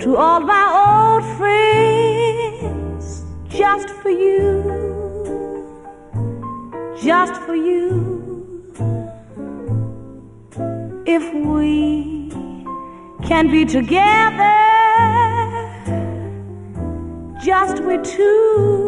to all my old friends, just for you, just for you. If we can be together, just we two.